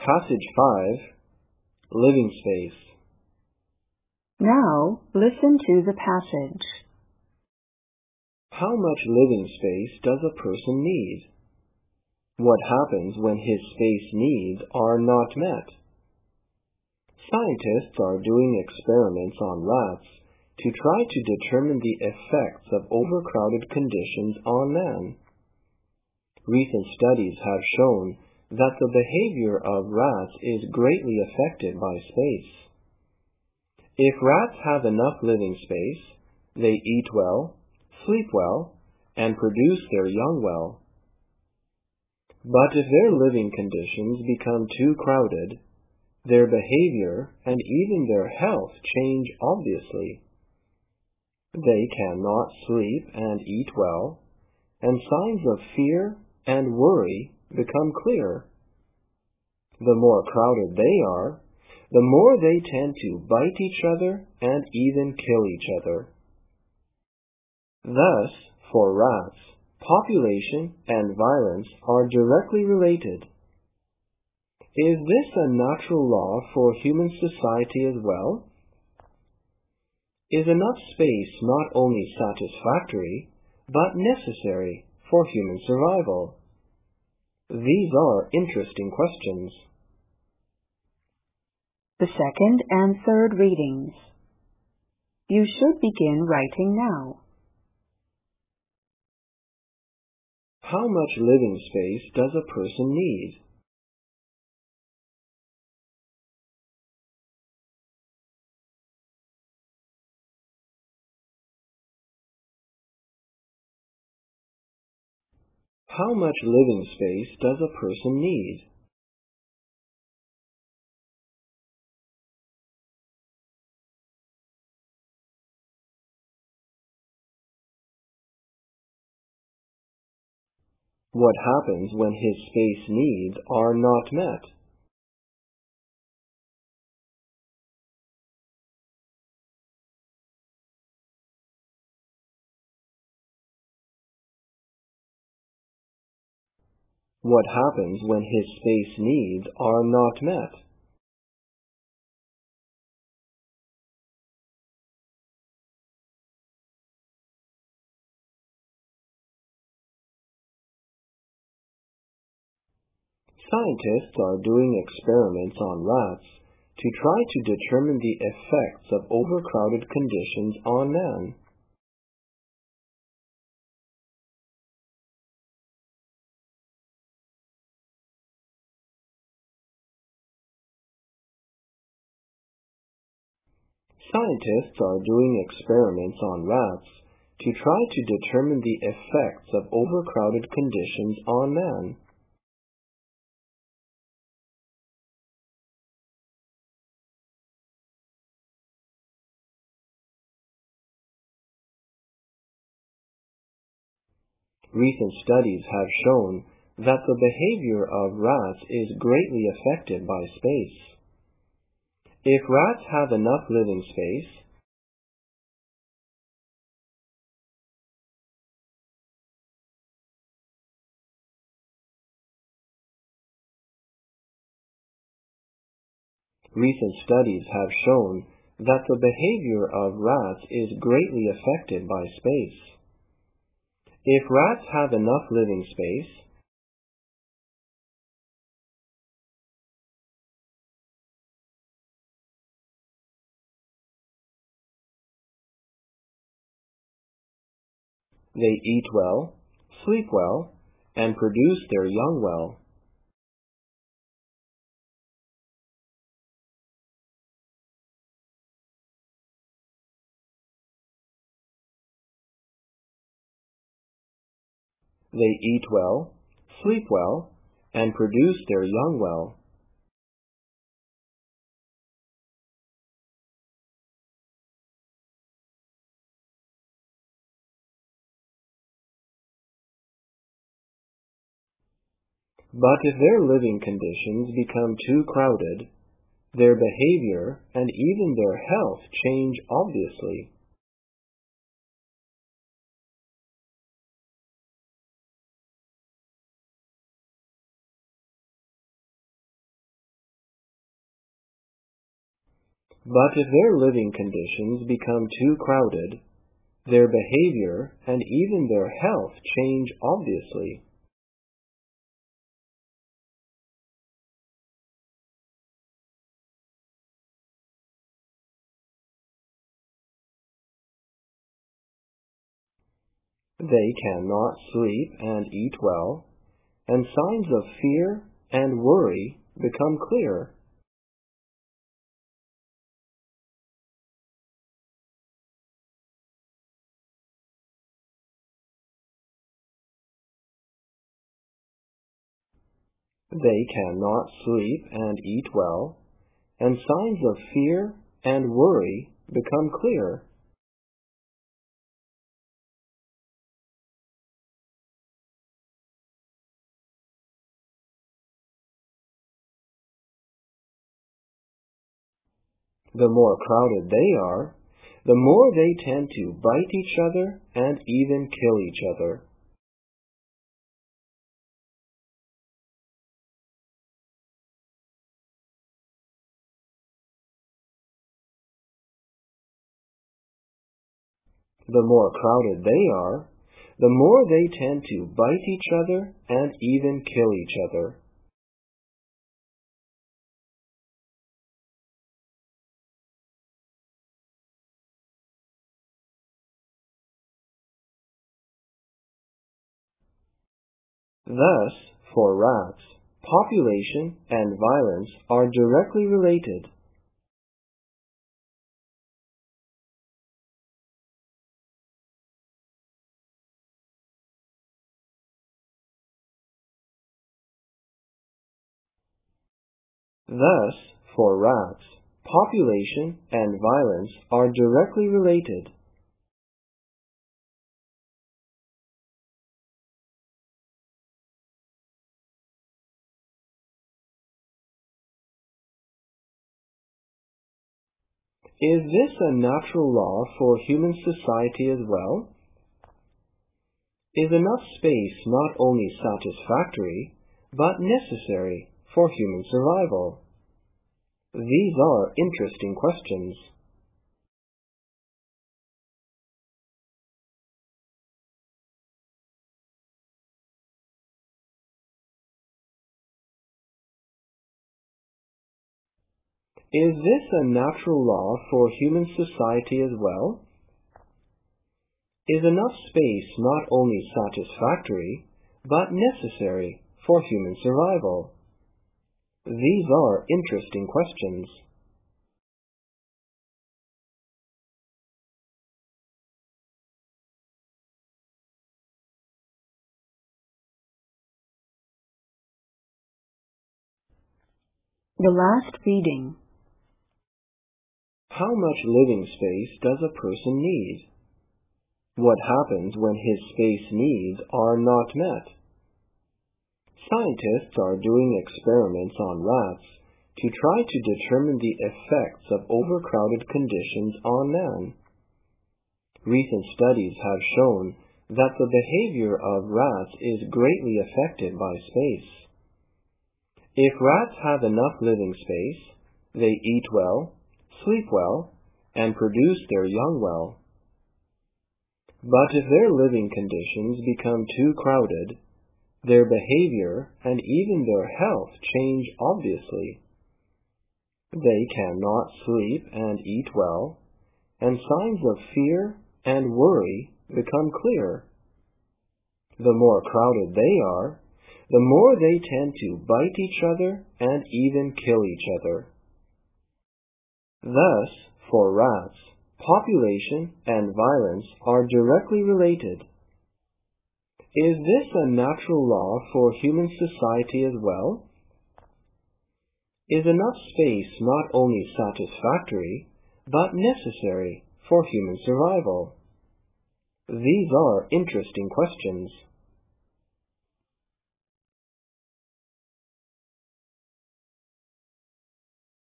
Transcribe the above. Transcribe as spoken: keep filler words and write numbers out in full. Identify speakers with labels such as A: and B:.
A: Passage five. Living space.
B: Now listen to the passage.
A: How much living space does a person need? What happens when his space needs are not met? Scientists are doing experiments on rats to try to determine the effects of overcrowded conditions on man. Recent studies have shown that the behavior of rats is greatly affected by space. If rats have enough living space, they eat well, sleep well, and produce their young well. But if their living conditions become too crowded, their behavior and even their health change obviously. They cannot sleep and eat well, and signs of fear and worry become clear. The more crowded they are, the more they tend to bite each other and even kill each other. Thus, for rats, population and violence are directly related. Is this a natural law for human society as well? Is enough space not only satisfactory, but necessary for human survival? These are interesting questions.
B: The second and third readings. You should begin writing now.
A: How much living space does a person need? How much living space does a person need? What happens when his space needs are not met? What happens when his space needs are not met? Scientists are doing experiments on rats to try to determine the effects of overcrowded conditions on man. Scientists are doing experiments on rats to try to determine the effects of overcrowded conditions on man. Recent studies have shown that the behavior of rats is greatly affected by space. If rats have enough living space, recent studies have shown that the behavior of rats is greatly affected by space. If rats have enough living space, they eat well, sleep well, and produce their young well. They eat well, sleep well, and produce their young well. But if their living conditions become too crowded, their behavior and even their health change obviously. But if their living conditions become too crowded, their behavior and even their health change obviously. They cannot sleep and eat well, and signs of fear and worry become clear. They cannot sleep and eat well, and signs of fear and worry become clear. The more crowded they are, the more they tend to bite each other and even kill each other. The more crowded they are, the more they tend to bite each other and even kill each other. Thus, for rats, population and violence are directly related. Thus, for rats, population and violence are directly related. Is this a natural law for human society as well? Is enough space not only satisfactory, but necessary for human survival? These are interesting questions. Is this a natural law for human society as well? Is enough space not only satisfactory, but necessary for human survival? These are interesting questions.
B: The last reading.
A: How much living space does a person need? What happens when his space needs are not met? Scientists are doing experiments on rats to try to determine the effects of overcrowded conditions on man. Recent studies have shown that the behavior of rats is greatly affected by space. If rats have enough living space, they eat well, sleep well, and produce their young well. But if their living conditions become too crowded, their behavior and even their health change obviously. They cannot sleep and eat well, and signs of fear and worry become clear. The more crowded they are, the more they tend to bite each other and even kill each other. Thus, for rats, population and violence are directly related. Is this a natural law for human society as well? Is enough space not only satisfactory, but necessary for human survival? These are interesting questions.